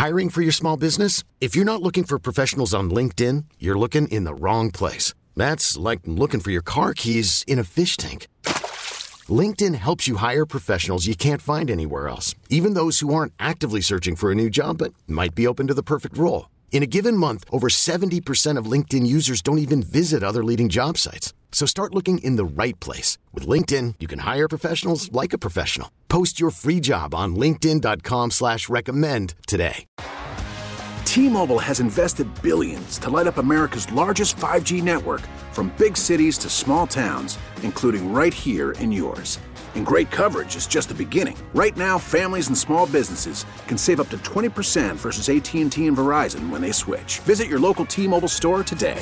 Hiring for your small business? If you're not looking for professionals on LinkedIn, you're looking in the wrong place. That's like looking for your car keys in a fish tank. LinkedIn helps you hire professionals you can't find anywhere else, even those who aren't actively searching for a new job but might be open to the perfect role. In a given month, over 70% of LinkedIn users don't even visit other leading job sites. So start looking in the right place. With LinkedIn, you can hire professionals like a professional. Post your free job on linkedin.com/recommend today. T-Mobile has invested billions to light up America's largest 5G network, from big cities to small towns, including right here in yours. And great coverage is just the beginning. Right now, families and small businesses can save up to 20% versus AT&T and Verizon when they switch. Visit your local T-Mobile store today.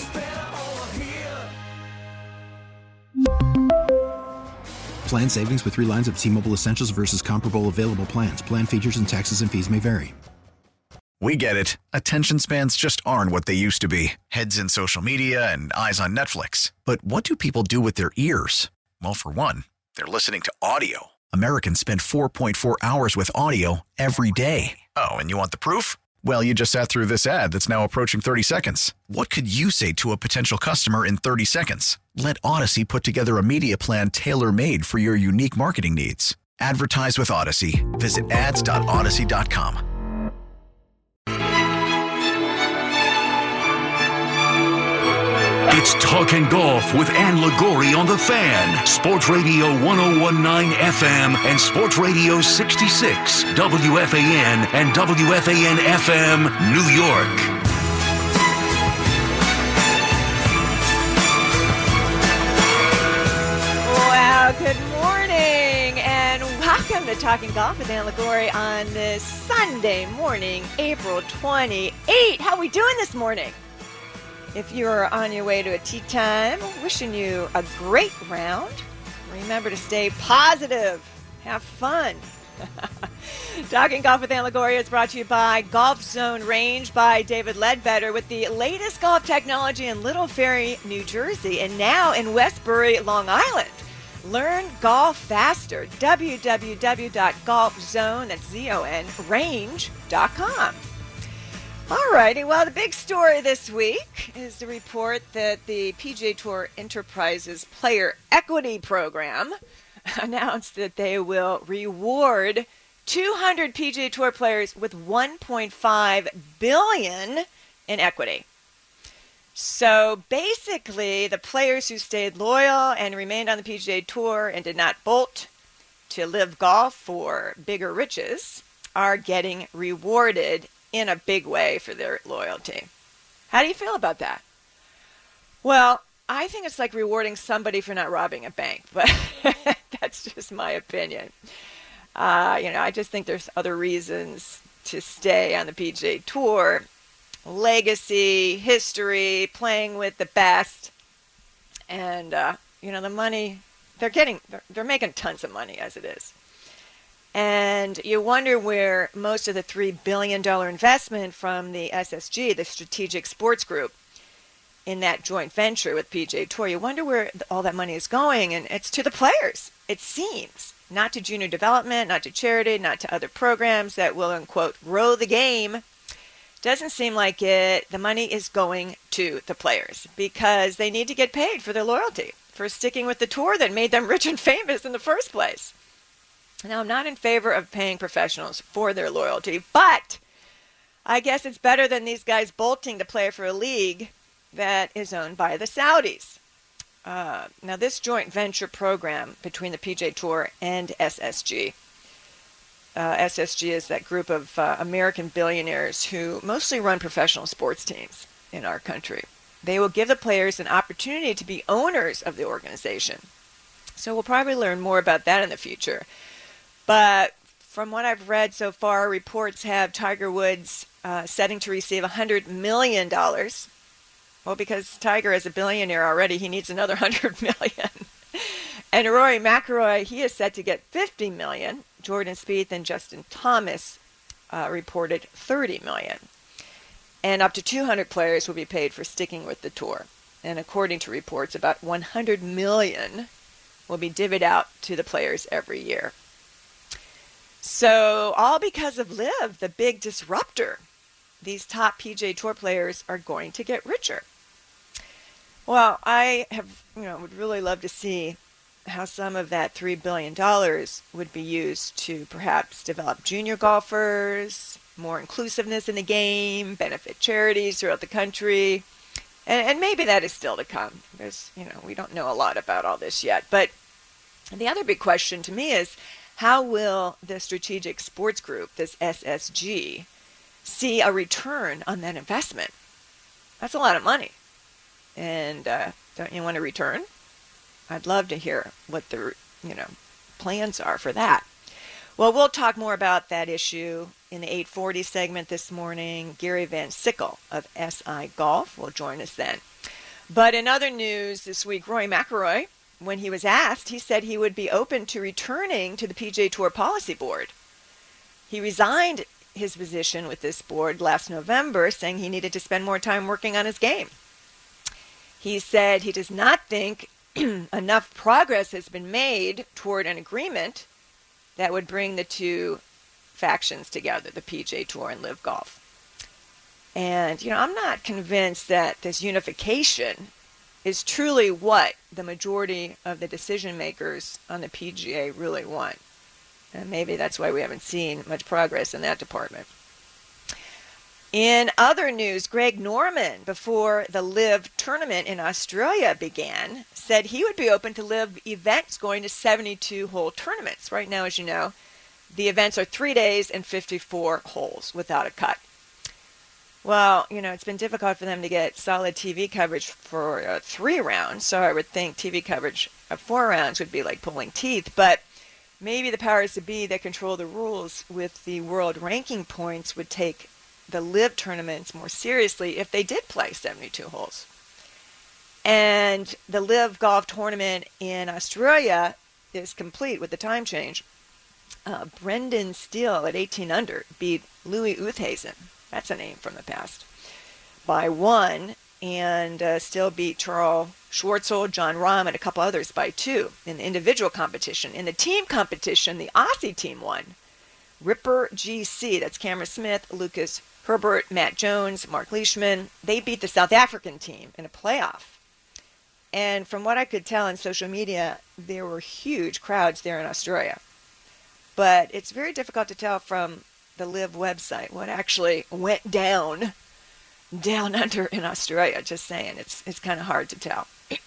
Plan savings with 3 lines of T-Mobile Essentials versus comparable available plans. Plan features and taxes and fees may vary. We get it. Attention spans just aren't what they used to be. Heads in social media and eyes on Netflix. But what do people do with their ears? Well, for one, they're listening to audio. Americans spend 4.4 hours with audio every day. Oh, and you want the proof? Well, you just sat through this ad that's now approaching 30 seconds. What could you say to a potential customer in 30 seconds? Let Odyssey put together a media plan tailor-made for your unique marketing needs. Advertise with Odyssey. Visit ads.odyssey.com. It's Talking Golf with Ann Liguori on The Fan. Sports Radio 101.9 FM and Sports Radio 66, WFAN and WFAN FM, New York. Well, good morning and welcome to Talking Golf with Ann Liguori on this Sunday morning, April 28. How are we doing this morning? If you're on your way to a tee time, wishing you a great round. Remember to stay positive. Have fun. Talking Golf with Ann Liguori is brought to you by Golf Zone Range by David Ledbetter, with the latest golf technology in Little Ferry, New Jersey, and now in Westbury, Long Island. Learn golf faster. www.golfzone, that's Z-O-N, range.com. All righty. Well, the big story this week is the report that the PGA Tour Enterprises Player Equity Program announced that they will reward 200 PGA Tour players with $1.5 billion in equity. So basically, the players who stayed loyal and remained on the PGA Tour and did not bolt to live golf for bigger riches are getting rewarded in a big way for their loyalty. How do you feel about that? Well, I think it's like rewarding somebody for not robbing a bank, but that's just my opinion. I just think there's other reasons to stay on the PGA Tour. Legacy, history, playing with the best, and the money they're making tons of money as it is. And you wonder where most of the $3 billion investment from the SSG, the Strategic Sports Group, in that joint venture with PGA Tour, you wonder where all that money is going, and it's to the players, it seems. Not to junior development, not to charity, not to other programs that will, unquote, grow the game. Doesn't seem like it. The money is going to the players because they need to get paid for their loyalty, for sticking with the tour that made them rich and famous in the first place. Now, I'm not in favor of paying professionals for their loyalty, but I guess it's better than these guys bolting to play for a league that is owned by the Saudis. Now, this joint venture program between the PGA Tour and SSG. SSG is that group of American billionaires who mostly run professional sports teams in our country. They will give the players an opportunity to be owners of the organization. So we'll probably learn more about that in the future. But from what I've read so far, reports have Tiger Woods setting to receive $100 million. Well, because Tiger is a billionaire already, he needs another $100 million. And Rory McIlroy, he is set to get $50 million. Jordan Spieth and Justin Thomas reported $30 million. And up to 200 players will be paid for sticking with the tour. And according to reports, about $100 million will be divvied out to the players every year. So all because of LIV, the big disruptor. these top PGA Tour players are going to get richer. Well, I would really love to see how some of that $3 billion would be used to perhaps develop junior golfers, more inclusiveness in the game, benefit charities throughout the country. And maybe that is still to come. Because, we don't know a lot about all this yet. But the other big question to me is, how will the Strategic Sports Group, this SSG, see a return on that investment? That's a lot of money. And don't you want a return? I'd love to hear what the plans are for that. Well, we'll talk more about that issue in the 8:40 segment this morning. Gary Van Sickle of SI Golf will join us then. But in other news this week, Rory McIlroy, when he was asked, he said he would be open to returning to the PGA Tour Policy Board. He resigned his position with this board last November, saying he needed to spend more time working on his game. He said he does not think enough progress has been made toward an agreement that would bring the two factions together, the PGA Tour and LIV Golf. And, I'm not convinced that this unification is truly what the majority of the decision makers on the PGA really want. And maybe that's why we haven't seen much progress in that department. In other news, Greg Norman, before the LIV tournament in Australia began, said he would be open to LIV events going to 72-hole tournaments. Right now, as you know, the events are 3 days and 54 holes without a cut. Well, it's been difficult for them to get solid TV coverage for 3 rounds, so I would think TV coverage of 4 rounds would be like pulling teeth. But maybe the powers that be that control the rules with the world ranking points would take the LIV tournaments more seriously if they did play 72 holes. And the LIV golf tournament in Australia is complete with the time change. Brendan Steele at 18 under beat Louis Oosthuizen, that's a name from the past, by 1, and Steele beat Charles Schwartzel, John Rahm, and a couple others by 2 in the individual competition. In the team competition, the Aussie team won. Ripper GC, that's Cameron Smith, Lucas Herbert, Matt Jones, Mark Leishman, they beat the South African team in a playoff. And from what I could tell on social media, there were huge crowds there in Australia. But it's very difficult to tell from the LIV website what actually went down under in Australia. Just saying, it's kind of hard to tell.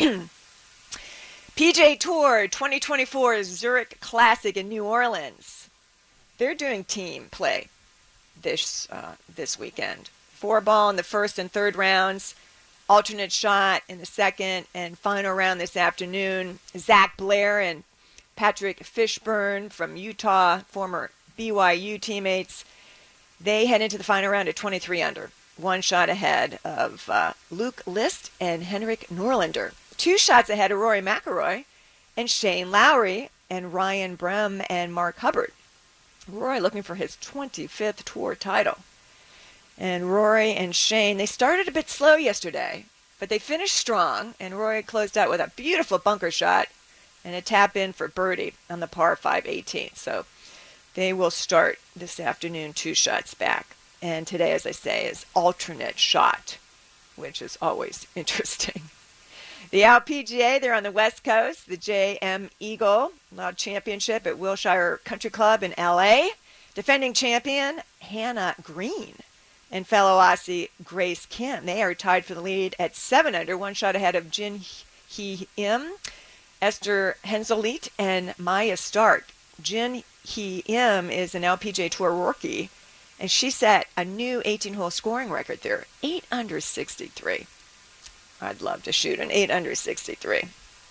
PGA Tour 2024 Zurich Classic in New Orleans. They're doing team play this weekend. 4-ball in the first and third rounds, alternate shot in the second, and final round this afternoon. Zach Blair and Patrick Fishburne from Utah, former BYU teammates, they head into the final round at 23 under, 1 shot ahead of Luke List and Henrik Norlander, 2 shots ahead of Rory McIlroy and Shane Lowry and Ryan Brehm and Mark Hubbard. Rory looking for his 25th tour title. And Rory and Shane, they started a bit slow yesterday, but they finished strong, and Rory closed out with a beautiful bunker shot and a tap in for birdie on the par 5 18th. So they will start this afternoon 2 shots back. And today, as I say, is alternate shot, which is always interesting. The LPGA, they're on the West Coast, the JM Eagle World Championship at Wilshire Country Club in LA. Defending champion Hannah Green and fellow Aussie Grace Kim. They are tied for the lead at 7 under, 1 shot ahead of Jin Hee Im, Esther Henseleit, and Maya Stark. Jin Hee Im is an LPGA Tour rookie, and she set a new 18-hole scoring record there, 8 under 63. I'd love to shoot an 8 under 63.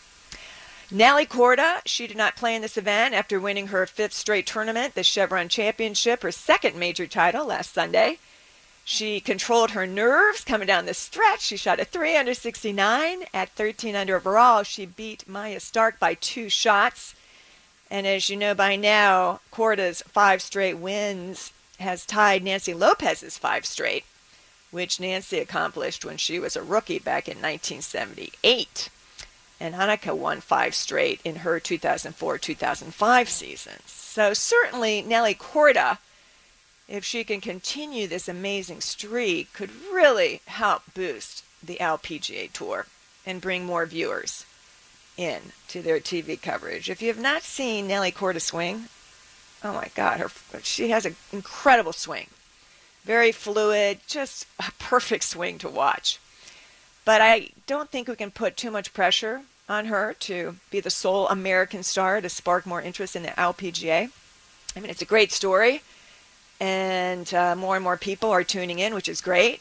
Nelly Korda, she did not play in this event after winning her 5th straight tournament, the Chevron Championship, her 2nd major title last Sunday. She controlled her nerves coming down the stretch. She shot a 3 under 69 at 13 under overall. She beat Maya Stark by 2 shots. And as you know by now, Korda's 5 straight wins has tied Nancy Lopez's 5 straight, which Nancy accomplished when she was a rookie back in 1978. And Annika won 5 straight in her 2004-2005 seasons. So certainly Nelly Korda if she can continue this amazing streak, could really help boost the LPGA Tour and bring more viewers in to their TV coverage. If you have not seen Nelly Korda swing, oh my God, she has an incredible swing. Very fluid, just a perfect swing to watch. But I don't think we can put too much pressure on her to be the sole American star to spark more interest in the LPGA. I mean, it's a great story, and more and more people are tuning in, which is great.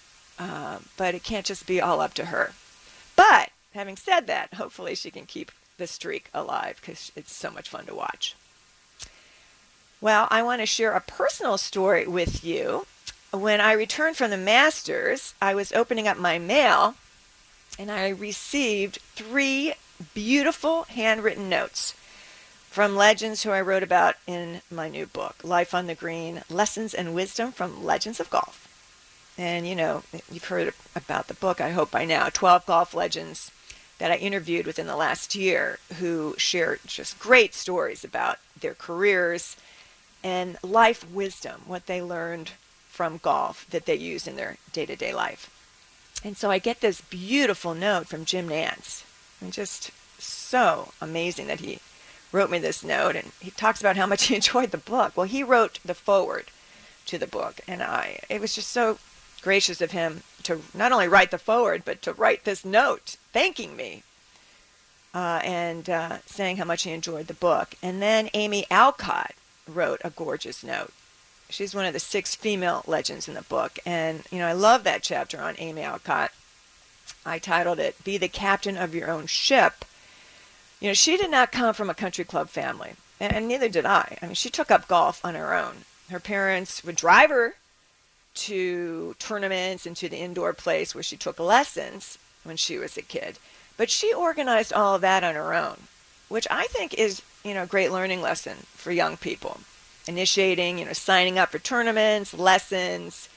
But it can't just be all up to her. But having said that, hopefully she can keep the streak alive because it's so much fun to watch. Well, I want to share a personal story with you. When I returned from the Masters, I was opening up my mail, and I received 3 beautiful handwritten notes from legends who I wrote about in my new book, Life on the Green, Lessons and Wisdom from Legends of Golf. And, you know, you've heard about the book, I hope by now, 12 golf legends that I interviewed within the last year who shared just great stories about their careers and life wisdom, what they learned from golf that they use in their day-to-day life. And so I get this beautiful note from Jim Nantz. And just so amazing that he wrote me this note. And he talks about how much he enjoyed the book. Well, he wrote the foreword to the book. And it was just so gracious of him to not only write the foreword, but to write this note thanking me and saying how much he enjoyed the book. And then Amy Alcott wrote a gorgeous note. She's one of the 6 female legends in the book. And, you know, I love that chapter on Amy Alcott. I titled it, Be the Captain of Your Own Ship. You know, she did not come from a country club family, and neither did I. I mean, she took up golf on her own. Her parents would drive her to tournaments and to the indoor place where she took lessons when she was a kid. But she organized all of that on her own, which I think is, you know, a great learning lesson for young people. Initiating, you know, signing up for tournaments, lessons.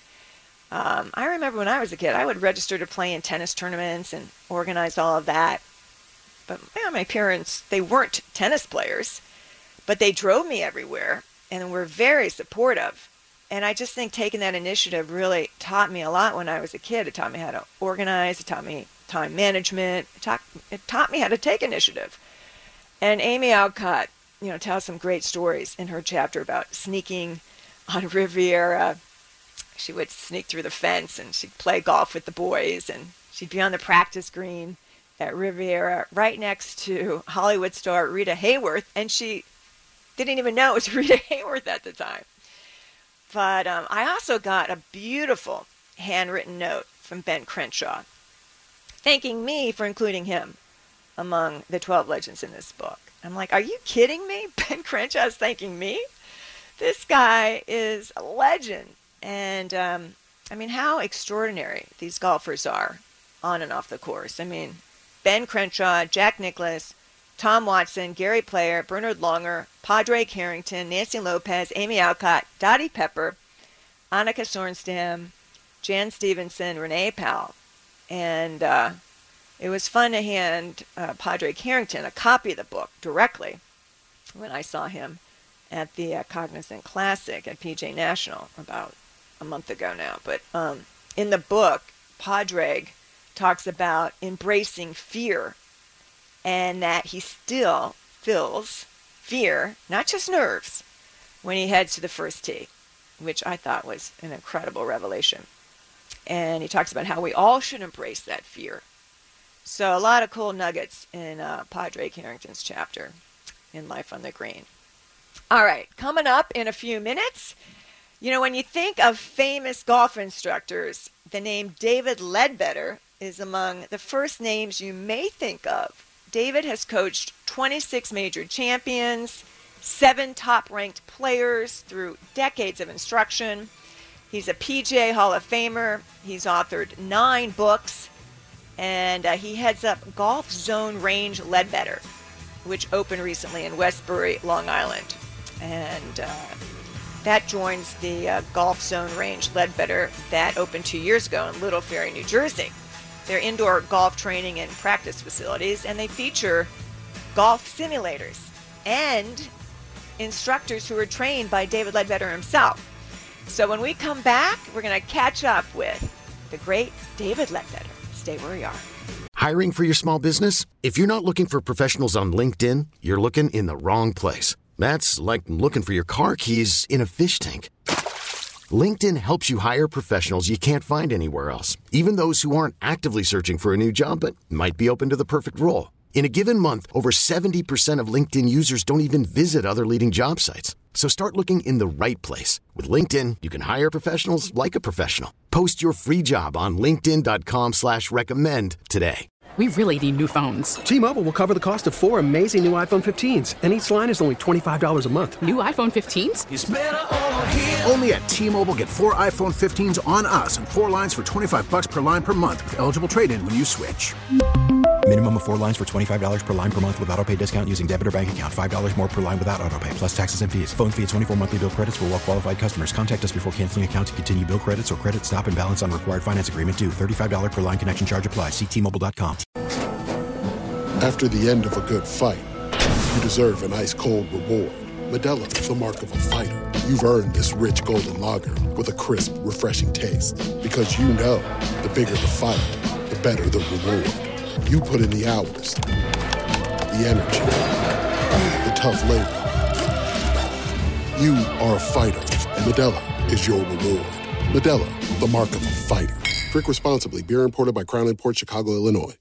I remember when I was a kid, I would register to play in tennis tournaments and organize all of that. But my parents, they weren't tennis players, but they drove me everywhere and were very supportive. And I just think taking that initiative really taught me a lot when I was a kid. It taught me how to organize. It taught me time management. It taught me how to take initiative. And Amy Alcott, you know, tells some great stories in her chapter about sneaking on Riviera. She would sneak through the fence and she'd play golf with the boys, and she'd be on the practice green at Riviera right next to Hollywood star Rita Hayworth, and she didn't even know it was Rita Hayworth at the time. But I also got a beautiful handwritten note from Ben Crenshaw thanking me for including him among the 12 legends in this book. I'm like, are you kidding me? Ben Crenshaw is thanking me? This guy is a legend. And, I mean, how extraordinary these golfers are on and off the course. I mean, Ben Crenshaw, Jack Nicklaus, Tom Watson, Gary Player, Bernard Longer, Padraig Harrington, Nancy Lopez, Amy Alcott, Dottie Pepper, Annika Sorenstam, Jan Stevenson, Renee Powell. And it was fun to hand Padraig Harrington a copy of the book directly when I saw him at the Cognizant Classic at PGA National about a month ago now. But in the book, Padraig talks about embracing fear, and that he still feels fear, not just nerves, when he heads to the first tee, which I thought was an incredible revelation. And he talks about how we all should embrace that fear. So a lot of cool nuggets in Padraig Harrington's chapter in Life on the Green. All right, coming up in a few minutes, you know, when you think of famous golf instructors, the name David Leadbetter is among the first names you may think of. David has coached 26 major champions, 7 top-ranked players through decades of instruction. He's a PGA Hall of Famer. He's authored 9 books, and he heads up Golf Zone Range Leadbetter, which opened recently in Westbury, Long Island. And that joins the Golf Zone Range Leadbetter that opened 2 years ago in Little Ferry, New Jersey. They're indoor golf training and practice facilities, and they feature golf simulators and instructors who are trained by David Leadbetter himself. So when we come back, we're going to catch up with the great David Ledbetter. Stay where you are. Hiring for your small business? If you're not looking for professionals on LinkedIn, you're looking in the wrong place. That's like looking for your car keys in a fish tank. LinkedIn helps you hire professionals you can't find anywhere else, even those who aren't actively searching for a new job but might be open to the perfect role. In a given month, over 70% of LinkedIn users don't even visit other leading job sites. So start looking in the right place. With LinkedIn, you can hire professionals like a professional. Post your free job on linkedin.com/recommend today. We really need new phones. T-Mobile will cover the cost of 4 amazing new iPhone 15s, and each line is only $25 a month. New iPhone 15s? It's better over here. Only at T-Mobile, get 4 iPhone 15s on us and 4 lines for $25 per line per month with eligible trade-in when you switch. Minimum of 4 lines for $25 per line per month with autopay discount using debit or bank account. $5 more per line without autopay, plus taxes and fees. Phone fee at 24 monthly bill credits for well-qualified customers. Contact us before canceling account to continue bill credits or credit stop and balance on required finance agreement due. $35 per line connection charge applies. See T-Mobile.com. After the end of a good fight, you deserve an ice-cold reward. Modelo is the mark of a fighter. You've earned this rich golden lager with a crisp, refreshing taste. Because you know, the bigger the fight, the better the reward. You put in the hours, the energy, the tough labor. You are a fighter, and Modelo is your reward. Modelo, the mark of a fighter. Drink responsibly. Beer imported by Crown Imports, Chicago, Illinois.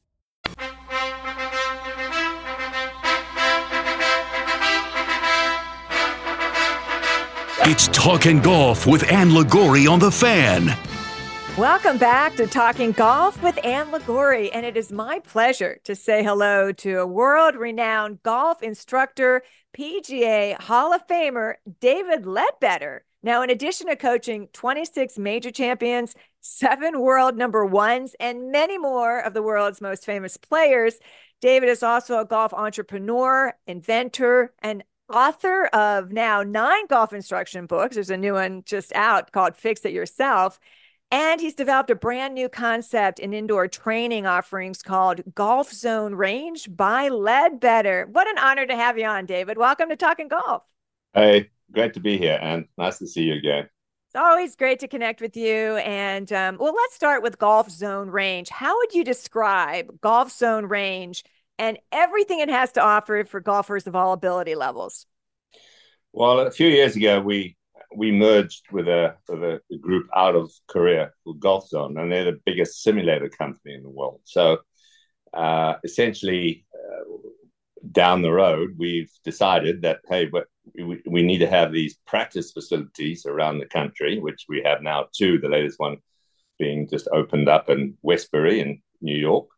It's Talking Golf with Ann Liguori on The Fan. Welcome back to Talking Golf with Ann Liguori, and it is my pleasure to say hello to a world-renowned golf instructor, PGA Hall of Famer, David Ledbetter. Now, in addition to coaching 26 major champions, 7 world number ones, and many more of the world's most famous players, David is also a golf entrepreneur, inventor, and author of now 9 golf instruction books. There's a new one just out called Fix It Yourself. And he's developed a brand new concept in indoor training offerings called Golf Zone Range by Ledbetter. What an honor to have you on, David. Welcome to Talking Golf. Hey, great to be here, and nice to see you again. It's always great to connect with you. And well, let's start with Golf Zone Range. How would you describe Golf Zone Range and everything it has to offer for golfers of all ability levels? Well, a few years ago, we merged with a group out of Korea called Golf Zone, and they're the biggest simulator company in the world. So essentially, down the road, we've decided that, hey, but we need to have these practice facilities around the country, which we have now 2, the latest one being just opened up in Westbury in New York.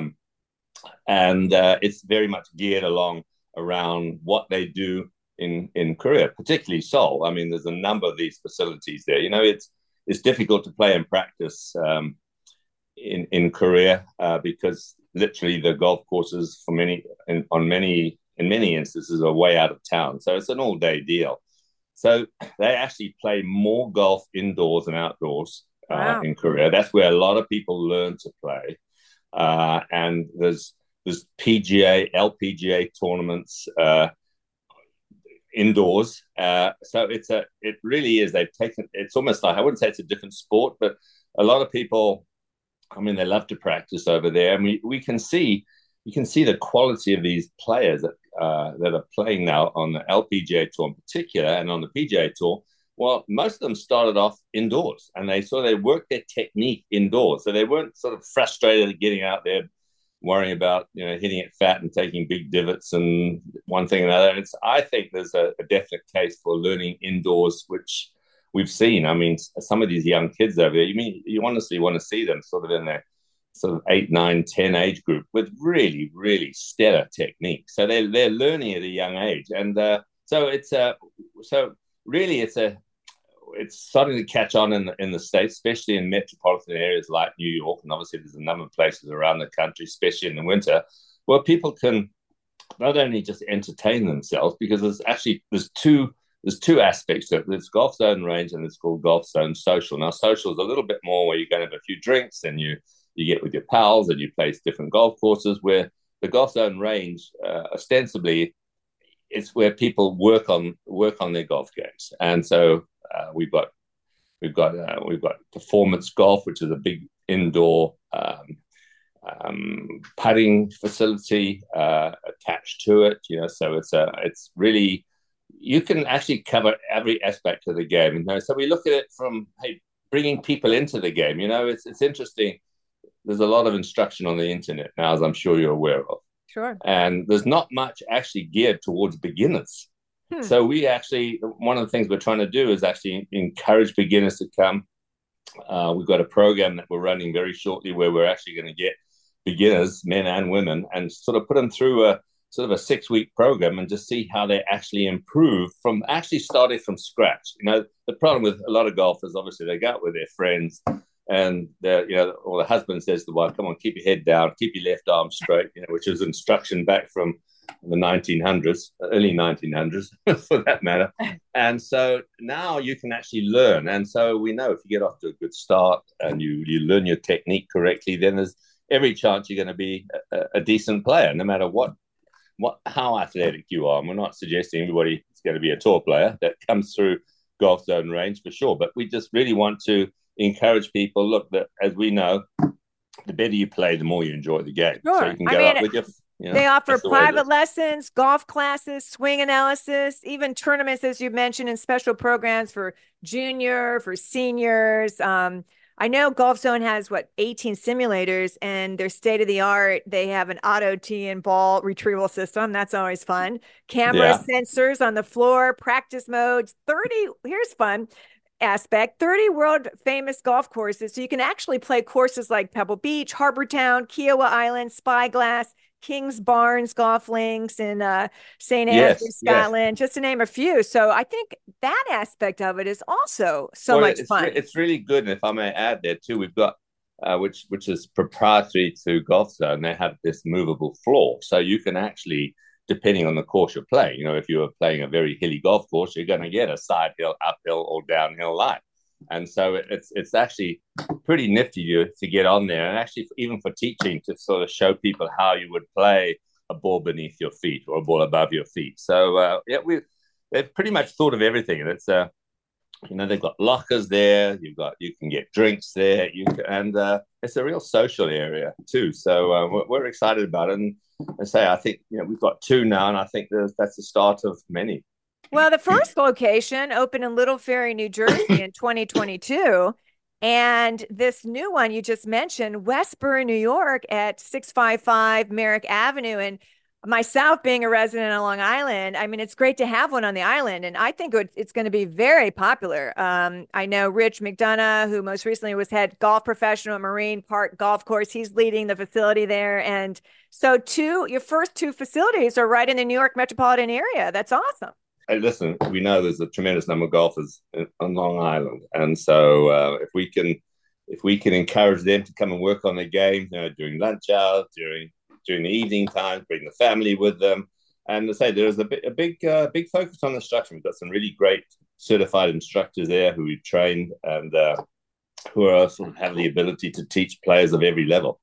And it's very much geared around what they do in Korea, particularly Seoul. I mean, there's a number of these facilities there. You know, it's difficult to play and practice in Korea because literally the golf courses in many instances are way out of town. So it's an all-day deal. So they actually play more golf indoors and outdoors in Korea. That's where a lot of people learn to play. And there's PGA, LPGA tournaments indoors. So it really is. It's almost like, I wouldn't say it's a different sport, but a lot of people, I mean, they love to practice over there. And you can see the quality of these players that are playing now on the LPGA tour in particular, and on the PGA tour. Well, most of them started off indoors, and they worked their technique indoors. So they weren't sort of frustrated at getting out there, worrying about, hitting it fat and taking big divots and one thing and another. I think there's a definite case for learning indoors, which we've seen. I mean, some of these young kids over there, you honestly want to see them sort of in their sort of 8, 9, 10 age group with really, really stellar technique. So they're learning at a young age. And it's starting to catch on in the States, especially in metropolitan areas like New York. And obviously there's a number of places around the country, especially in the winter, where people can not only just entertain themselves, because there's two aspects to it. There's Golf Zone Range and it's called Golf Zone Social. Now, social is a little bit more where you're going to have a few drinks and you get with your pals and you play different golf courses, where the Golf Zone Range ostensibly it's where people work on their golf games. And so we've got We've got Performance Golf, which is a big indoor putting facility attached to it. So it's really, you can actually cover every aspect of the game. So we look at it from bringing people into the game. It's interesting. There's a lot of instruction on the internet now, as I'm sure you're aware of. Sure. And there's not much actually geared towards beginners. So one of the things we're trying to do is actually encourage beginners to come. We've got a program that we're running very shortly where we're actually going to get beginners, men and women, and sort of put them through a 6-week program and just see how they actually improve from actually starting from scratch. The problem with a lot of golfers, obviously, they go out with their friends and or the husband says to the wife, "Come on, keep your head down, keep your left arm straight," which is instruction back from the 1900s, early 1900s for that matter. And so now you can actually learn. And so we know if you get off to a good start and you learn your technique correctly, then there's every chance you're going to be a decent player, no matter how athletic you are. And we're not suggesting everybody is going to be a tour player that comes through Golf Zone Range for sure. But we just really want to encourage people, look, that as we know, the better you play, the more you enjoy the game. Sure. So you can go out with your... They offer private lessons, golf classes, swing analysis, even tournaments, as you mentioned, and special programs for junior, for seniors. I know Golf Zone has 18 simulators, and they're state of the art. They have an auto tee and ball retrieval system. That's always fun. Camera sensors on the floor, practice modes, 30. Here's fun aspect, 30 world famous golf courses. So you can actually play courses like Pebble Beach, Harbour Town, Kiowa Island, Spyglass, Kings Barnes Golf Links in St. Andrews, Scotland, just to name a few. So I think that aspect of it is also much fun. It's really good. And if I may add there too, we've got, which is proprietary to Golf Zone, they have this movable floor. So you can actually, depending on the course you're playing, if you're playing a very hilly golf course, you're going to get a side hill, uphill, or downhill line. And so it's actually pretty nifty to get on there, and actually even for teaching, to sort of show people how you would play a ball beneath your feet or a ball above your feet. So they've pretty much thought of everything, and it's they've got lockers there. You can get drinks there. It's a real social area too. So we're excited about it, and I think we've got 2 now, and I think that's the start of many. Well, the first location opened in Little Ferry, New Jersey in 2022. And this new one you just mentioned, Westboro, New York at 655 Merrick Avenue. And myself being a resident of Long Island, I mean, it's great to have one on the island. And I think it's going to be very popular. I know Rich McDonough, who most recently was head golf professional at Marine Park Golf Course. He's leading the facility there. And so your first 2 facilities are right in the New York metropolitan area. That's awesome. Listen, we know there's a tremendous number of golfers on Long Island, and so if we can encourage them to come and work on their game, during lunch hours, during the evening time, bring the family with them, and to say there's a big focus on instruction. We've got some really great certified instructors there who we've trained and who are sort of have the ability to teach players of every level.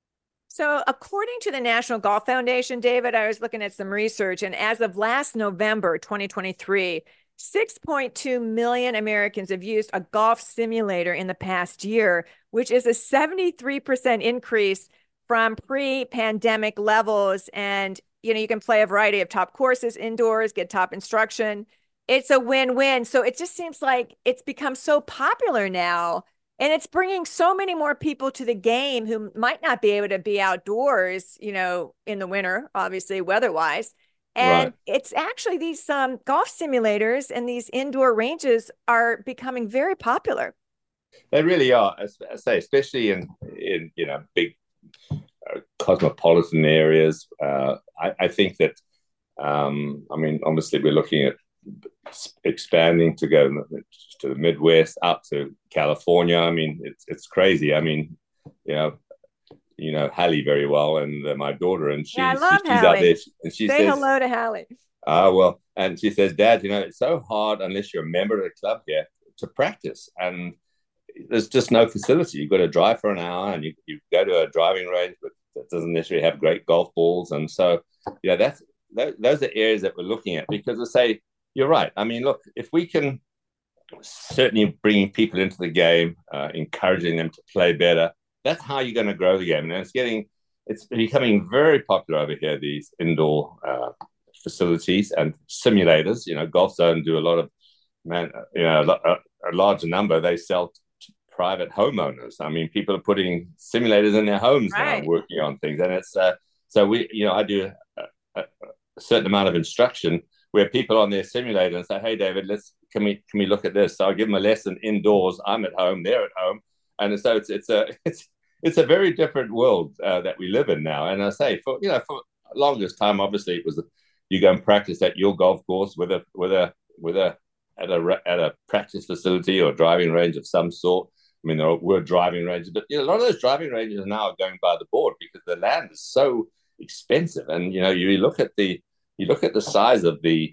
So according to the National Golf Foundation, David, I was looking at some research, and as of last November 2023, 6.2 million Americans have used a golf simulator in the past year, which is a 73% increase from pre-pandemic levels. And, you can play a variety of top courses indoors, get top instruction. It's a win-win. So it just seems like it's become so popular now. And it's bringing so many more people to the game who might not be able to be outdoors, in the winter, obviously weather-wise. And It's actually these golf simulators and these indoor ranges are becoming very popular. They really are, as I say, especially in big cosmopolitan areas. I think that, obviously we're looking at expanding to go to the Midwest, up to California. I mean, it's crazy. I mean, Hallie very well, and my daughter, and she's out there, and she says hello to Hallie. Well, and she says, Dad, it's so hard unless you're a member of the club here to practice, and there's just no facility. You've got to drive for an hour, and you go to a driving range, but that doesn't necessarily have great golf balls, and so those are areas that we're looking at, because I say, you're right. I mean, look, if we can certainly bringing people into the game, encouraging them to play better. That's how you're going to grow the game. And it's becoming very popular over here, these indoor facilities and simulators. Golf Zone do a lot of, a larger number they sell to private homeowners. I mean, people are putting simulators in their homes now, working on things. And it's, I do a certain amount of instruction where people on their simulator and say, "Hey, David, can we look at this?" So I give them a lesson indoors. I'm at home, they're at home, and so it's a very different world that we live in now. And I say for longest time, obviously it was you go and practice at your golf course at a practice facility or driving range of some sort. I mean, there were driving ranges, but a lot of those driving ranges now are going by the board because the land is so expensive. And you look at the size of the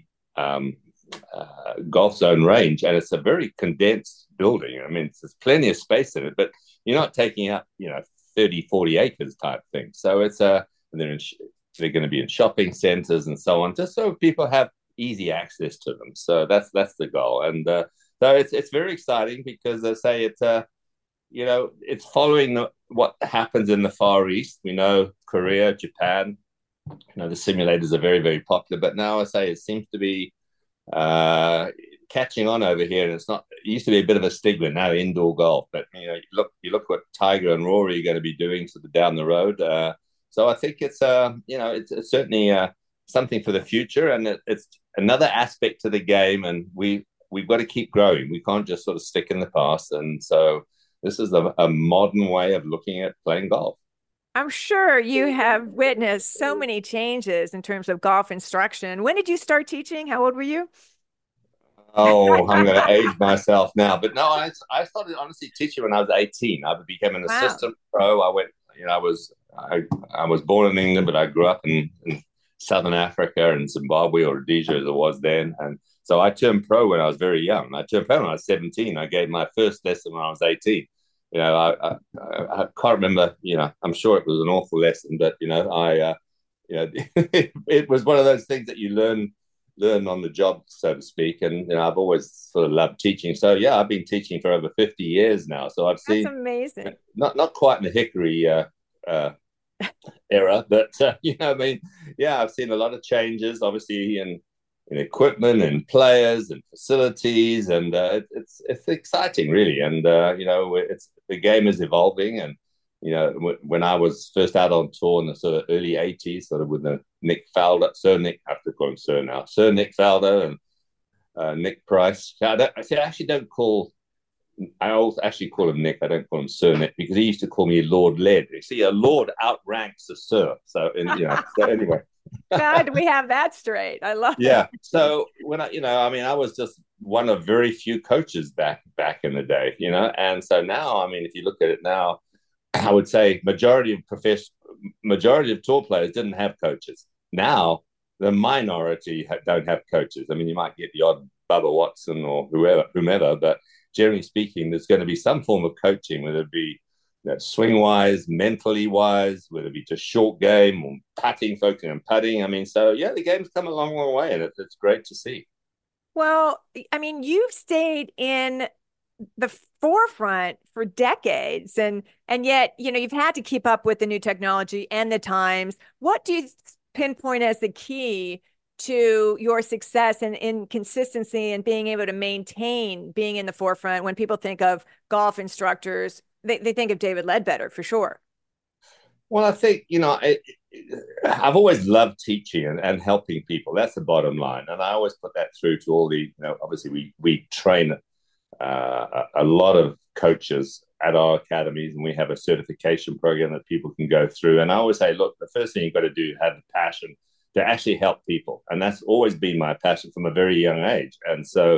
Golf Zone range, and it's a very condensed building. I mean, there's plenty of space in it, but you're not taking up 30, 40 acres type thing. So it's and they're going to be in shopping centers and so on, just so people have easy access to them. So that's the goal. And so it's very exciting because I say it's following what happens in the Far East. We know Korea, Japan, the simulators are very, very popular, but now I say it seems to be catching on over here. And it used to be a bit of a stigma now, indoor golf, but you look what Tiger and Rory are going to be doing sort of down the road. So I think it's certainly something for the future, and it's another aspect to the game, and we've got to keep growing. We can't just sort of stick in the past, and so this is a modern way of looking at playing golf. I'm sure you have witnessed so many changes in terms of golf instruction. When did you start teaching? How old were you? Oh, I'm going to age myself now. But no, I started honestly teaching when I was 18. I became an assistant pro. I was born in England, but I grew up in Southern Africa and Zimbabwe, or Rhodesia as it was then. And so I turned pro when I was very young. I turned pro when I was 17. I gave my first lesson when I was 18. I can't remember, I'm sure it was an awful lesson, but, it was one of those things that you learn on the job, so to speak. And, I've always sort of loved teaching. So, yeah, I've been teaching for over 50 years now. So I've seen. That's amazing. Not quite in the Hickory era, but, I've seen a lot of changes, obviously, in equipment and players and facilities, and it's exciting, really. And the game is evolving. And when I was first out on tour in the sort of early 80s, sort of with the Nick Faldo, Sir Nick, I have to call him Sir now, Sir Nick Faldo and Nick Price. I always actually call him Nick. I don't call him Sir Nick because he used to call me Lord Led. You see, a Lord outranks a Sir. So, so anyway. God, we have that straight. I love it. Yeah. So when I was just one of very few coaches back in the day, and so now, if you look at it now, I would say majority of tour players didn't have coaches. Now the minority don't have coaches. You might get the odd Bubba Watson or whomever, but generally speaking, there's going to be some form of coaching, whether it be swing wise, mentally wise, whether it be just short game or putting, focusing on putting. So the game's come a long, long way, and it's great to see. Well, you've stayed in the forefront for decades, and yet, you've had to keep up with the new technology and the times. What do you pinpoint as the key to your success and in consistency and being able to maintain being in the forefront? When people think of golf instructors, they think of David Leadbetter for sure. Well, I think, I've always loved teaching and helping people. That's the bottom line. And I always put that through to all the, obviously we train a lot of coaches at our academies, and we have a certification program that people can go through. And I always say, look, the first thing you've got to do is have the passion to actually help people. And that's always been my passion from a very young age. And so,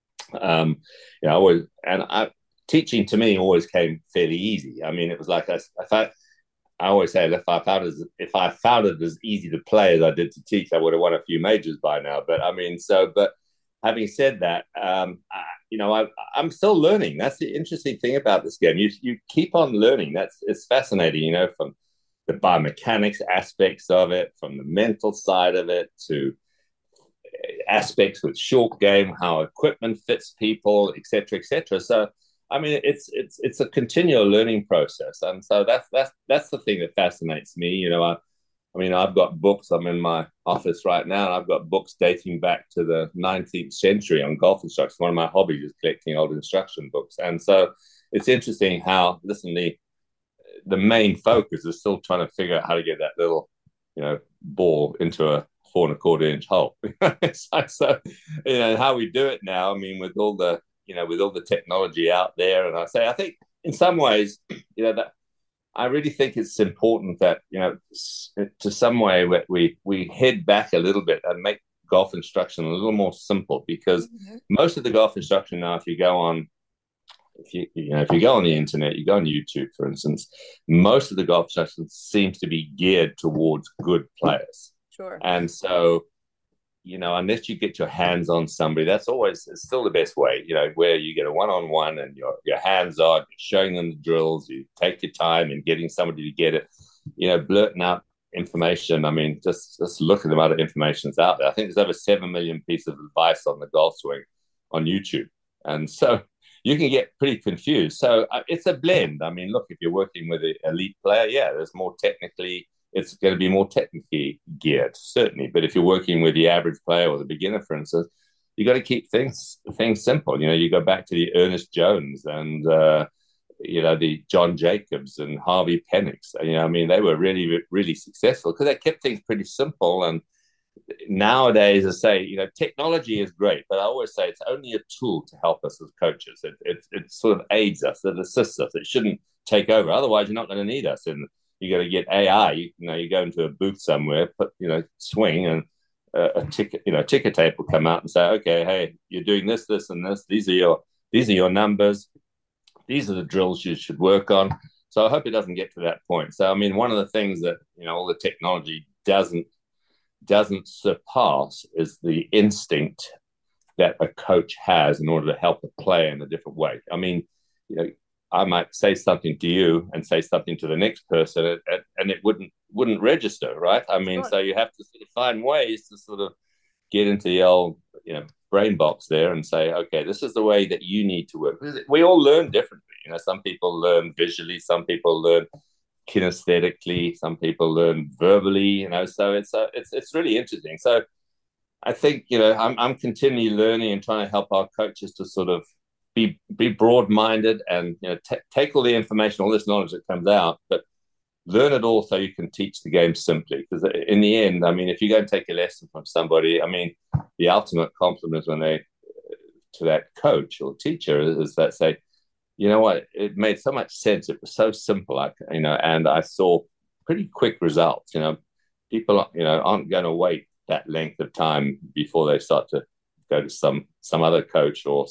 teaching to me always came fairly easy. It was like I always say, if I found it as easy to play as I did to teach, I would have won a few majors by now. But but having said that, I'm still learning. That's the interesting thing about this game. You keep on learning. It's fascinating, from the biomechanics aspects of it, from the mental side of it, to aspects with short game, how equipment fits people, etc., etc. So, I mean, it's a continual learning process, and so that's the thing that fascinates me. You know, I mean, I've got books. I'm in my office right now, and I've got books dating back to the 19th century on golf instruction. One of my hobbies is collecting old instruction books, and so it's interesting how, listen, the main focus is still trying to figure out how to get that little, ball into a 4.25-inch hole. so, how we do it now. I mean, with all the technology out there, and I think in some ways, that I really think it's important that, to some way we head back a little bit and make golf instruction a little more simple, because most of the golf instruction now, if you go on the internet, you go on YouTube, for instance, most of the golf instruction seems to be geared towards good players. Sure. And so, unless you get your hands on somebody, it's still the best way, where you get a one-on-one and your hands on, you're showing them the drills, you take your time in getting somebody to get it, blurting out information. I mean, just look at the amount of information that's out there. I think there's over 7 million pieces of advice on the golf swing on YouTube. And so you can get pretty confused. So it's a blend. I mean, look, if you're working with an elite player, it's going to be more technically geared, certainly. But if you're working with the average player or the beginner, for instance, you got to keep things simple. You go back to the Ernest Jones and the John Jacobs and Harvey Penix. I mean, they were really, really successful because they kept things pretty simple. And nowadays, I say, technology is great, but I always say it's only a tool to help us as coaches. It sort of aids us, it assists us. It shouldn't take over. Otherwise, you're not going to need us. And you got to get AI. You go into a booth somewhere, swing, and a ticker tape will come out and say, okay, hey, you're doing this, this, and this. These are your numbers. These are the drills you should work on. So I hope it doesn't get to that point. So I mean, one of the things that all the technology doesn't surpass is the instinct that a coach has in order to help a player in a different way. I mean, I might say something to you and say something to the next person, and it wouldn't register, right? I mean, So you have to sort of find ways to sort of get into the old, brain box there and say, okay, this is the way that you need to work. We all learn differently. Some people learn visually, some people learn kinesthetically, some people learn verbally. So it's really interesting. So I think I'm continually learning and trying to help our coaches to sort of be broad-minded and take all the information, all this knowledge that comes out, but learn it all so you can teach the game simply. Because in the end, I mean, if you go and take a lesson from somebody, I mean, the ultimate compliment to that coach or teacher is that say, you know what, it made so much sense. It was so simple, and I saw pretty quick results. People, aren't going to wait that length of time before they start to go to some other coach or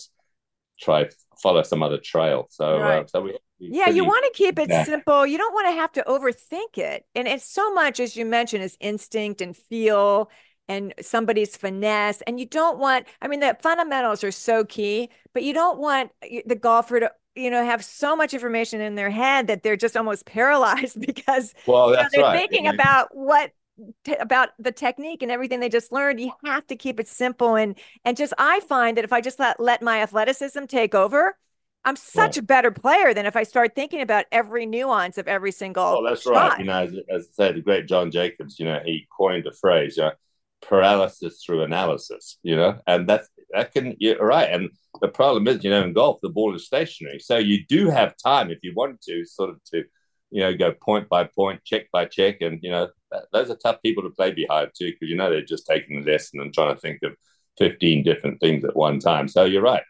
follow some other trail. So, right. You want to keep it simple. You don't want to have to overthink it. And it's so much, as you mentioned, is instinct and feel and somebody's finesse. And you don't want, I mean, the fundamentals are so key, but you don't want the golfer to, have so much information in their head that they're just almost paralyzed because they're thinking about about the technique and everything they just learned. You have to keep it simple. And just, I find that if I just let my athleticism take over, I'm such a better player than if I start thinking about every nuance of every single Oh, that's shot. right. As I said, the great John Jacobs, he coined a phrase, paralysis through analysis, and you're right. And the problem is, in golf, the ball is stationary. So you do have time if you want to sort of go point by point, check by check. And, those are tough people to play behind too, because, they're just taking the lesson and trying to think of 15 different things at one time. So you're right.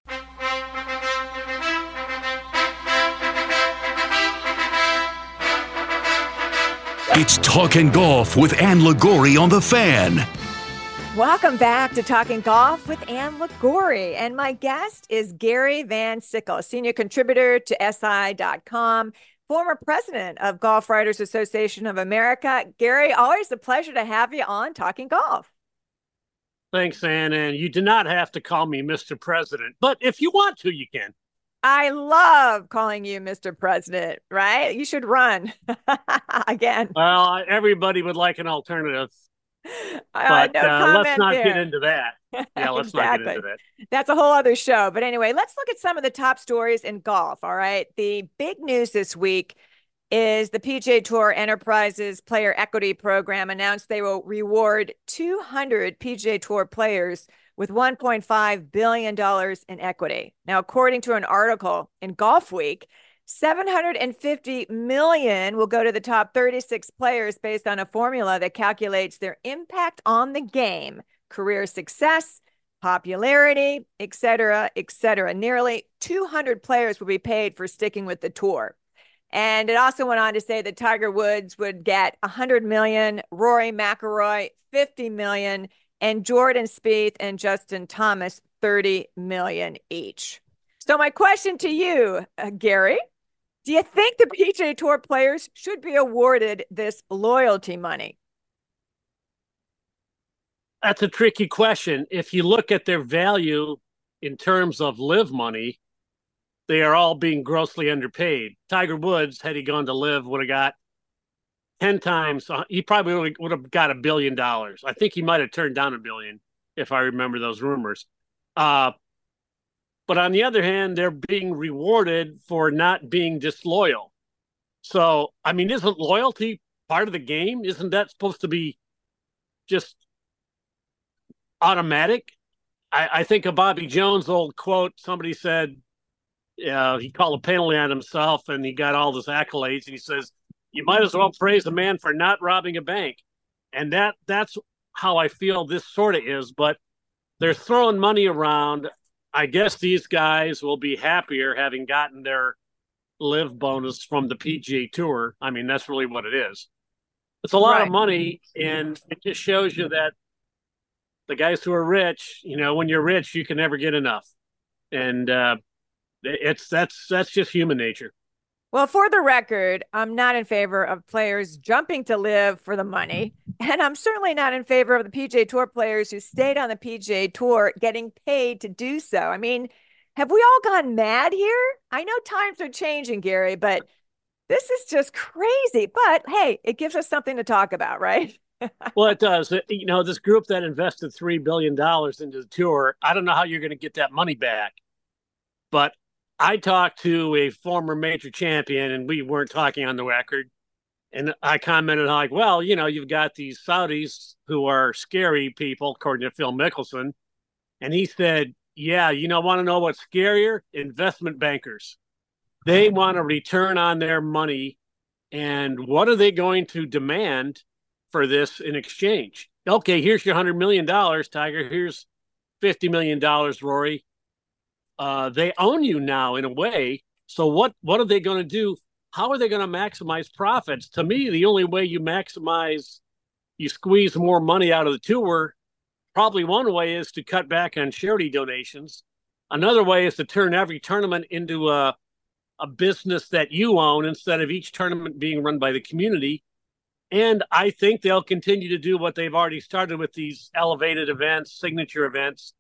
It's Talking Golf with Ann Liguori on The Fan. Welcome back to Talking Golf with Ann Liguori. And my guest is Gary Van Sickle, senior contributor to SI.com, former president of Golf Writers Association of America. Gary, always a pleasure to have you on Talking Golf. Thanks, Ann. And you do not have to call me Mr. President, but if you want to, you can. I love calling you Mr. President, right? You should run again. Well, everybody would like an alternative. But No let's comment not get there. into that. Yeah, let's not get into that. That's a whole other show. But anyway, let's look at some of the top stories in golf. All right. The big news this week is the PGA Tour Enterprises Player Equity Program announced they will reward 200 PGA Tour players with $1.5 billion in equity. Now, according to an article in Golf Week, $750 million will go to the top 36 players based on a formula that calculates their impact on the game, career success, popularity, et cetera, et cetera. Nearly 200 players will be paid for sticking with the tour. And it also went on to say that Tiger Woods would get $100 million, Rory McIlroy $50 million, and Jordan Spieth and Justin Thomas $30 million each. So my question to you, Gary, do you think the PGA Tour players should be awarded this loyalty money? That's a tricky question. If you look at their value in terms of live money, they are all being grossly underpaid. Tiger Woods, had he gone to live, would have got 10 times. He probably would have got $1 billion. I think he might have turned down $1 billion, if I remember those rumors. But on the other hand, they're being rewarded for not being disloyal. So, I mean, isn't loyalty part of the game? Isn't that supposed to be just automatic? I think of Bobby Jones' old quote. Somebody said, he called a penalty on himself and he got all his accolades. And he says, you might as well praise a man for not robbing a bank. And that's how I feel this sort of is. But they're throwing money around. I guess these guys will be happier having gotten their live bonus from the PGA Tour. I mean, that's really what it is. It's a lot of money, and it just shows you that the guys who are rich, when you're rich, you can never get enough. And that's just human nature. Well, for the record, I'm not in favor of players jumping to live for the money. And I'm certainly not in favor of the PGA Tour players who stayed on the PGA Tour getting paid to do so. I mean, have we all gone mad here? I know times are changing, Gary, but this is just crazy. But hey, it gives us something to talk about, right? Well, it does. This group that invested $3 billion into the tour, I don't know how you're going to get that money back. But I talked to a former major champion, and we weren't talking on the record. And I commented like, well, you've got these Saudis who are scary people, according to Phil Mickelson. And he said, yeah, want to know what's scarier? Investment bankers. They want a return on their money. And what are they going to demand for this in exchange? Okay, here's your $100 million, Tiger. Here's $50 million, Rory. They own you now in a way. So what are they going to do? How are they going to maximize profits? To me, the only way you squeeze more money out of the tour, probably one way is to cut back on charity donations. Another way is to turn every tournament into a business that you own instead of each tournament being run by the community. And I think they'll continue to do what they've already started with these elevated events, signature events.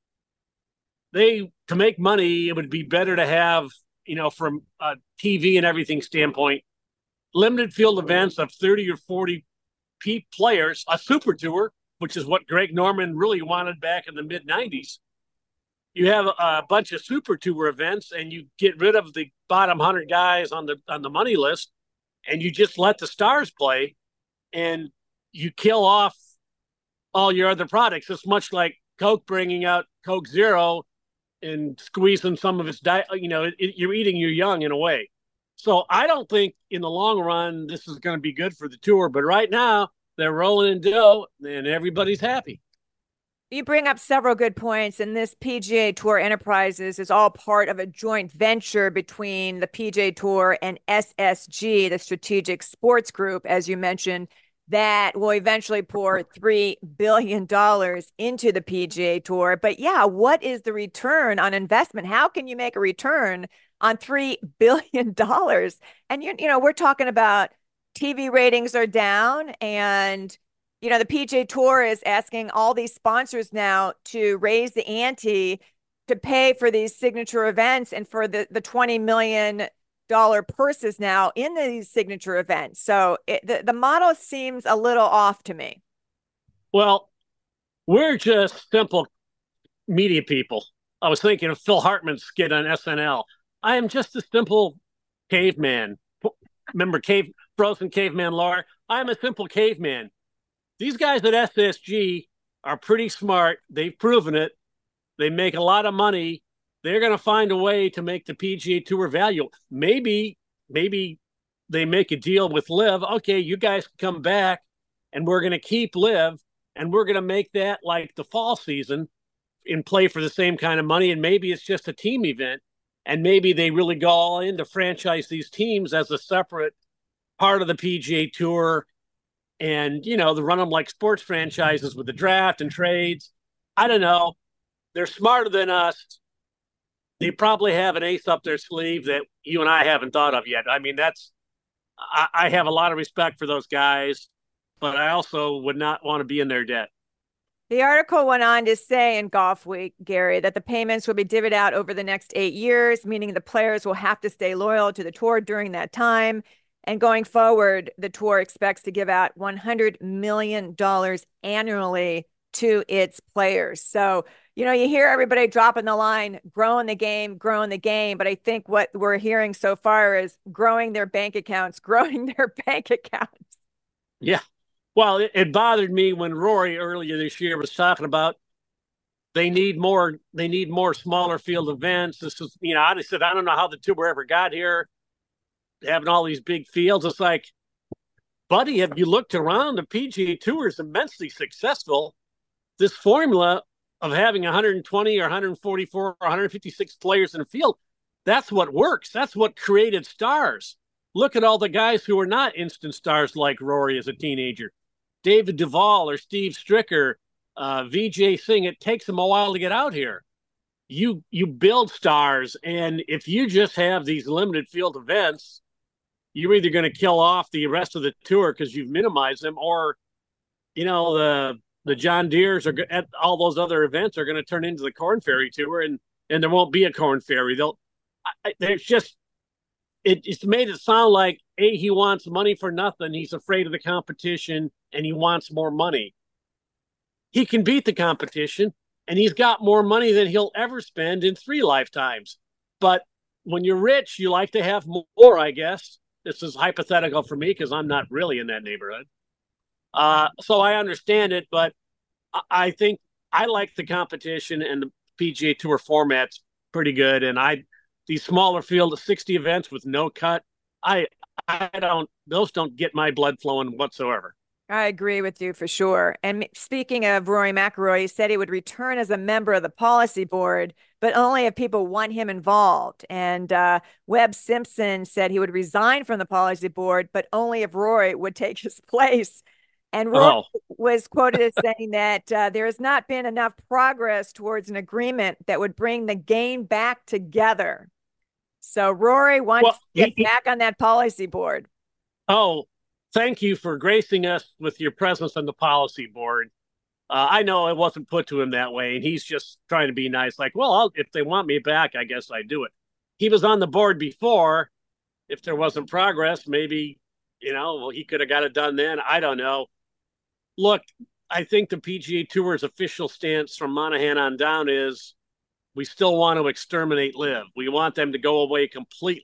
To make money, it would be better to have, from a TV and everything standpoint, limited field events of 30 or 40 players, a super tour, which is what Greg Norman really wanted back in the mid 90s. You have a bunch of super tour events and you get rid of the bottom 100 guys on the money list and you just let the stars play and you kill off all your other products. It's much like Coke bringing out Coke Zero and squeezing some of its diet. You're eating your young in a way. So I don't think in the long run this is going to be good for the tour. But right now they're rolling in dough and everybody's happy. You bring up several good points, and this PGA Tour Enterprises is all part of a joint venture between the PGA Tour and SSG, the Strategic Sports Group, as you mentioned, that will eventually pour $3 billion into the PGA Tour. But yeah, what is the return on investment? How can you make a return on $3 billion? And, we're talking about TV ratings are down, and the PGA Tour is asking all these sponsors now to raise the ante to pay for these signature events and for the $20 million purses now in these signature events. So the model seems a little off to me. Well, we're just simple media people. I was thinking of Phil Hartman's skit on SNL. I am just a simple caveman. Remember frozen caveman lore? I'm a simple caveman. These guys at SSG are pretty smart. They've proven it. They make a lot of money. They're going to find a way to make the PGA Tour valuable. Maybe they make a deal with Liv. Okay, you guys come back, and we're going to keep Liv, and we're going to make that like the fall season and play for the same kind of money. And maybe it's just a team event, and maybe they really go all in to franchise these teams as a separate part of the PGA Tour, and they run them like sports franchises with the draft and trades. I don't know. They're smarter than us. They probably have an ace up their sleeve that you and I haven't thought of yet. I mean, I have a lot of respect for those guys, but I also would not want to be in their debt. The article went on to say in Golf Week, Gary, that the payments will be divvied out over the next 8 years, meaning the players will have to stay loyal to the tour during that time. And going forward, the tour expects to give out $100 million annually to its players. So, you hear everybody dropping the line, growing the game. But I think what we're hearing so far is growing their bank accounts. Yeah. Well, it bothered me when Rory earlier this year was talking about they need more smaller field events. This is, I said, I don't know how the tour ever got here, having all these big fields. It's like, buddy, have you looked around? The PGA Tour is immensely successful. This formula of having 120 or 144 or 156 players in the field, that's what works. That's what created stars. Look at all the guys who are not instant stars like Rory as a teenager. David Duval or Steve Stricker, Vijay Singh. It takes them a while to get out here. You build stars, and if you just have these limited field events, you're either going to kill off the rest of the tour because you've minimized them, or the John Deeres are at all those other events are going to turn into the Corn Ferry Tour, and there won't be a Corn Ferry. It's made it sound like he wants money for nothing. He's afraid of the competition, and he wants more money. He can beat the competition, and he's got more money than he'll ever spend in 3 lifetimes. But when you're rich, you like to have more, I guess. This is hypothetical for me because I'm not really in that neighborhood. So I understand it, but I think I like the competition, and the PGA Tour format's pretty good. And these smaller field of 60 events with no cut, those don't get my blood flowing whatsoever. I agree with you for sure. And speaking of Rory McIlroy, he said he would return as a member of the policy board, but only if people want him involved. And Webb Simpson said he would resign from the policy board, but only if Rory would take his place. And Rory was quoted as saying that there has not been enough progress towards an agreement that would bring the game back together. So Rory wants to get back on that policy board. Oh, thank you for gracing us with your presence on the policy board. I know it wasn't put to him that way, and he's just trying to be nice. Like, well, if they want me back, I guess I do it. He was on the board before. If there wasn't progress, maybe, he could have got it done then. I don't know. Look, I think the PGA Tour's official stance from Monahan on down is we still want to exterminate Liv. We want them to go away completely.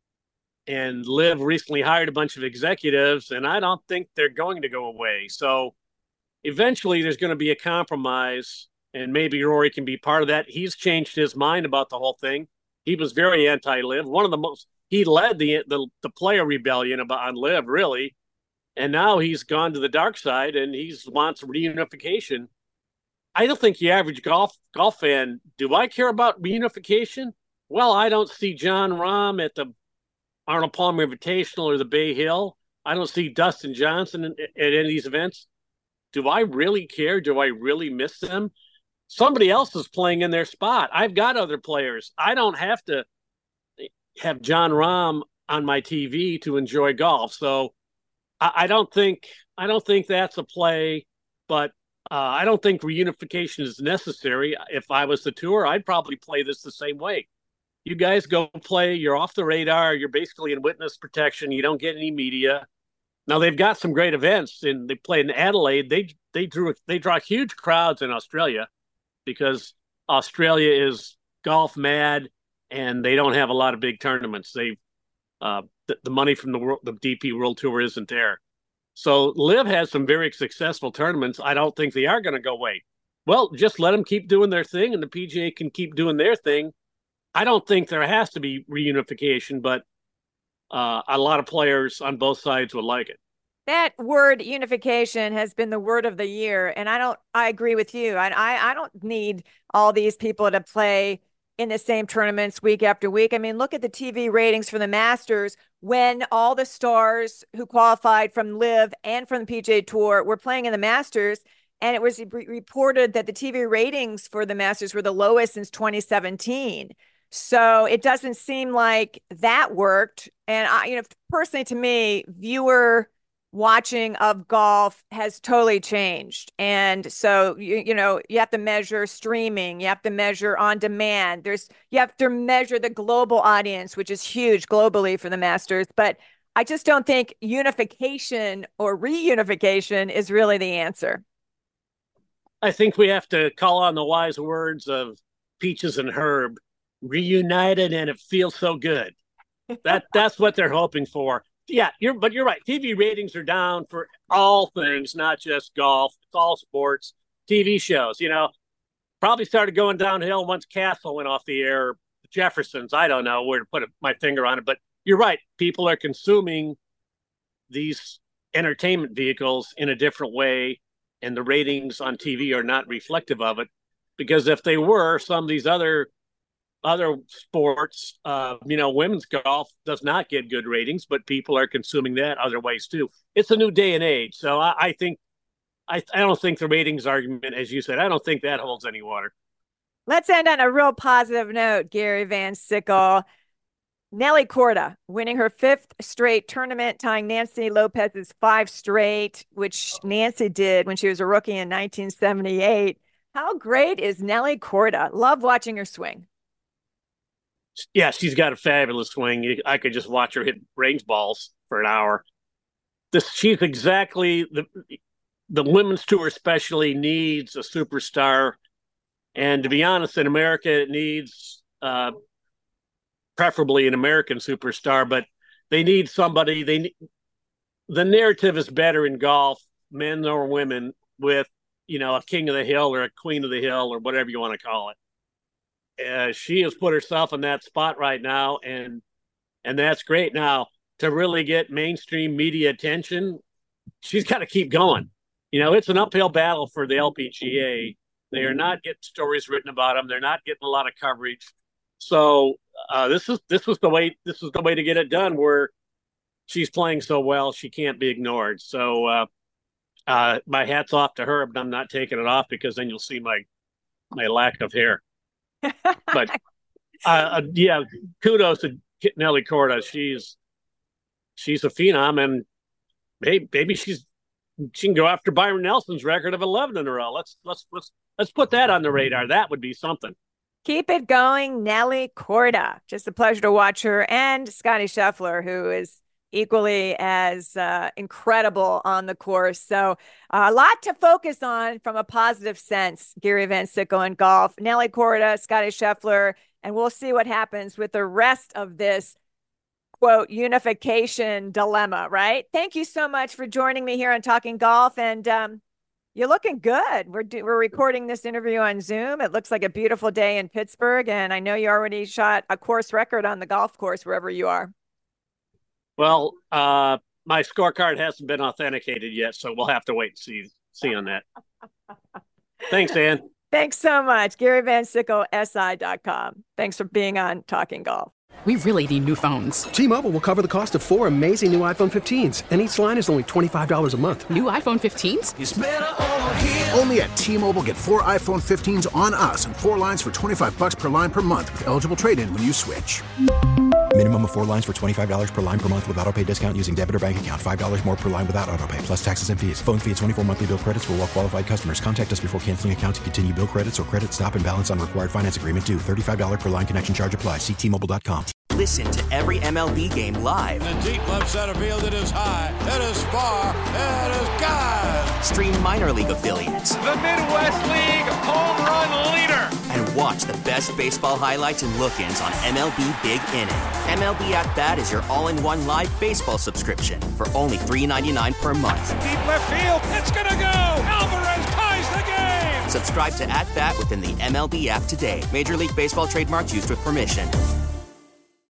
And Liv recently hired a bunch of executives, and I don't think they're going to go away. So eventually there's going to be a compromise, and maybe Rory can be part of that. He's changed his mind about the whole thing. He was very anti-Liv. He led the player rebellion on Liv, really. And now he's gone to the dark side, and he wants reunification. I don't think the average golf fan, do I care about reunification? Well, I don't see John Rahm at the Arnold Palmer Invitational or the Bay Hill. I don't see Dustin Johnson at any of these events. Do I really care? Do I really miss them? Somebody else is playing in their spot. I've got other players. I don't have to have John Rahm on my TV to enjoy golf. So I don't think that's a play, but I don't think reunification is necessary. If I was the tour, I'd probably play this the same way. You guys go play. You're off the radar. You're basically in witness protection. You don't get any media. Now they've got some great events, and they play in Adelaide. They draw huge crowds in Australia because Australia is golf mad, and they don't have a lot of big tournaments. The money from the DP World Tour isn't there. So LIV has some very successful tournaments. I don't think they are going to go away. Well, just let them keep doing their thing, and the PGA can keep doing their thing. I don't think there has to be reunification, but a lot of players on both sides would like it. That word unification has been the word of the year, and I agree with you. I don't need all these people to play in the same tournaments week after week. I mean, look at the TV ratings for the Masters when all the stars who qualified from LIV and from the PGA Tour were playing in the Masters, and it was reported that the TV ratings for the Masters were the lowest since 2017. So it doesn't seem like that worked. And personally, to me, viewer watching of golf has totally changed. And so, you have to measure streaming, you have to measure on demand. You have to measure the global audience, which is huge globally for the Masters. But I just don't think unification or reunification is really the answer. I think we have to call on the wise words of Peaches and Herb, reunited, and it feels so good. That's what they're hoping for. Yeah, you're right. TV ratings are down for all things, not just golf. It's all sports, TV shows. Probably started going downhill once Castle went off the air. Jefferson's, I don't know where to put my finger on it, but you're right. People are consuming these entertainment vehicles in a different way, and the ratings on TV are not reflective of it. Because if they were, some of these other sports, women's golf does not get good ratings, but people are consuming that other ways too. It's a new day and age. So I don't think the ratings argument, as you said, I don't think that holds any water. Let's end on a real positive note, Gary Van Sickle. Nelly Korda winning her 5th straight tournament, tying Nancy Lopez's 5 straight, which Nancy did when she was a rookie in 1978. How great is Nelly Korda? Love watching her swing. Yeah, she's got a fabulous swing. I could just watch her hit range balls for an hour. She's exactly the women's tour especially needs a superstar. And to be honest, in America, it needs preferably an American superstar, but they need somebody. The narrative is better in golf, men or women, with a king of the hill or a queen of the hill or whatever you want to call it. She has put herself in that spot right now, and that's great. Now, to really get mainstream media attention, she's got to keep going. It's an uphill battle for the LPGA. They are not getting stories written about them. They're not getting a lot of coverage. So this was the way to get it done. Where she's playing so well, she can't be ignored. So my hat's off to her, but I'm not taking it off because then you'll see my lack of hair. But kudos to Nelly Korda. She's a phenom, and maybe she can go after Byron Nelson's record of 11 in a row. Let's put that on the radar. That would be something. Keep it going, Nelly Korda. Just a pleasure to watch her, and Scottie Scheffler, who is equally as incredible on the course. So a lot to focus on from a positive sense, Gary Van Sickle in golf, Nelly Korda, Scottie Scheffler, and we'll see what happens with the rest of this, quote, unification dilemma, right? Thank you so much for joining me here on Talking Golf, and you're looking good. We're recording this interview on Zoom. It looks like a beautiful day in Pittsburgh, and I know you already shot a course record on the golf course wherever you are. Well, my scorecard hasn't been authenticated yet, so we'll have to wait and see on that. Thanks, Ann. Thanks so much. Gary Van Sickle, SI.com. Thanks for being on Talking Golf. We really need new phones. T-Mobile will cover the cost of 4 amazing new iPhone 15s, and each line is only $25 a month. New iPhone 15s? It's better over here. Only at T-Mobile, get 4 iPhone 15s on us and 4 lines for $25 per line per month with eligible trade-in when you switch. Minimum of 4 lines for $25 per line per month with autopay discount using debit or bank account. $5 more per line without autopay, plus taxes and fees. Phone fee at 24 monthly bill credits for well-qualified customers. Contact us before canceling account to continue bill credits or credit stop and balance on required finance agreement due. $35 per line connection charge applies. See T-Mobile.com. Listen to every MLB game live. In the deep left center field, it is high, it is far, it is gone. Stream minor league affiliates. The Midwest League home run leader. And watch the best baseball highlights and look-ins on MLB Big Inning. MLB At Bat is your all-in-one live baseball subscription for only $3.99 per month. Deep left field, it's gonna go. Alvarez ties the game. Subscribe to At Bat within the MLB app today. Major League Baseball trademarks used with permission.